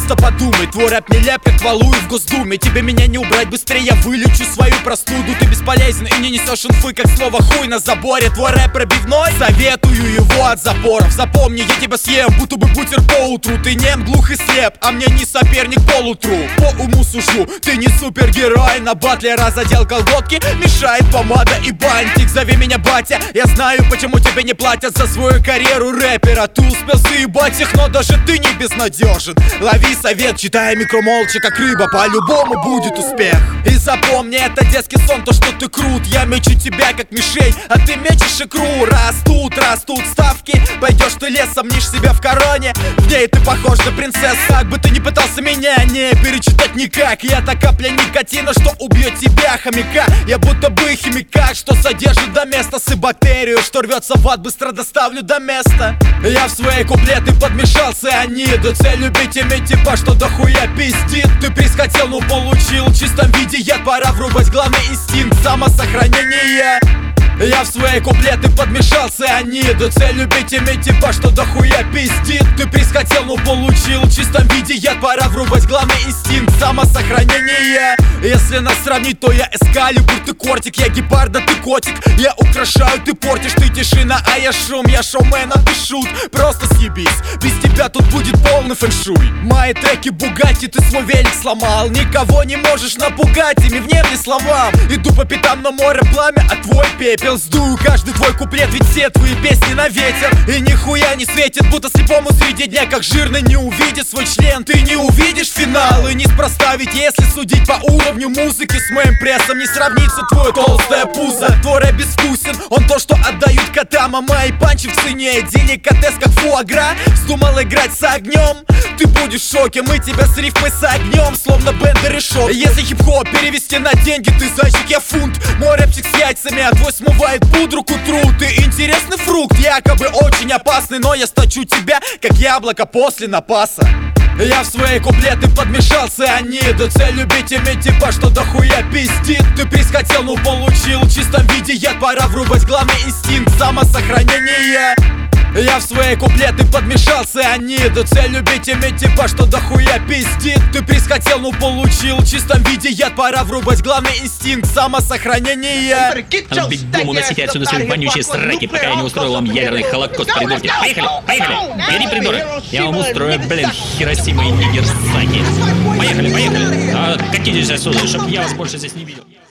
просто подумай. Твой рэп нелеп, как Валуев в Госдуме. Тебе меня не убрать, быстрее я вылечу свою простуду. Ты бесполезен и не несешь инфы, как слово хуй на заборе. Твой рэп пробивной, советую его от запоров. Запомни, я тебя съем, будто бы бутер по утру. Ты нем, глух и слеп, а мне не соперник полутру. По уму сужу, ты не супергерой. На батле разодел колготки, мешает помада и бантик. Зови меня батя, я знаю, почему тебе не платят за свою карьеру рэпера. Ты успел заебать их, но даже ты не безнадежен. Лови совет, читай микро молча, как рыба, по-любому будет успех. И запомни, это детский сон, то, что ты крут. Я мечу тебя, как мишень, а ты мечешь икру. Растут ставки, пойдешь ты лесом, мнишь себя в короне. В ней ты похож на принцессу. Как бы ты ни пытался меня не перечитать никак. Я та капля никотина, что убьет тебя, хомяка. Я будто бы химикат, что содержит доместосы бактерию, что рвется в ад, быстро доставлю до места. Я в свои куплеты подмешал цианид. Цель любить иметь типа, что дохуя пиздит. Ты приз хотел, но получил в чистом виде яд. Пора врубать главный инстинкт самосохранения. Я в свои куплеты подмешал цианид. Цель любить иметь типа, что дохуя пиздит. Ты приз хотел, но получил в чистом виде яд. Пора врубать главный инстинкт самосохранения. Если нас сравнить, то я эскалибур, ты кортик. Я гепарда, ты котик. Я украшаю, ты портишь. Ты тишина, а я шум. Я шоумен, а ты шут. Просто съебись, без тебя тут будет полный фэншуй. Мои треки Бугатти, ты свой велик сломал. Никого не можешь напугать ими, внемли словам. Иду по пятам на море пламя, а твой пепел. Сдую каждый твой куплет, ведь все твои песни на ветер. И нихуя не светит, будто слепому среди дня, как жирный не увидит свой член. Ты не увидишь финал, и неспроста, ведь если судить по уровню музыки, с моим прессом не сравнится твое толстое пузо. Твой рэп безвкусен, он то, что отдают котам. А мои панчи в цене, деликатес как фуагра. Вздумал играть с огнем, ты будешь в шоке. Мы тебя с рифмой согнем, словно Бендер и Шок. Если хип-хоп перевести на деньги, ты зайчик, я фунт. Мой рэпчик с яйцами, а твой смывает пудру к утру. Ты интересный фрукт, якобы очень опасный, но я сточу тебя, как яблоко после напаса. Я в свои куплеты подмешал цианид. Цель любить иметь типа, что дохуя пиздит. Ты приз хотел, но получил в чистом виде яд. Пора врубать главный инстинкт самосохранения. Я в свои куплеты подмешал цианид. Цель любить иметь типа, что дохуя пиздит. Ты приз хотел, но получил в чистом виде яд. Пора врубать главный инстинкт самосохранения. Отбить дому, носите отсюда свои вонючие сраки, пока я не устрою вам ядерный холокост, придурки. Поехали, поехали, бери, придурок. Я вам устрою, блин, Хиросима и Нагасаки. Поехали, поехали. Катитесь отсюда, чтоб я вас больше здесь не видел.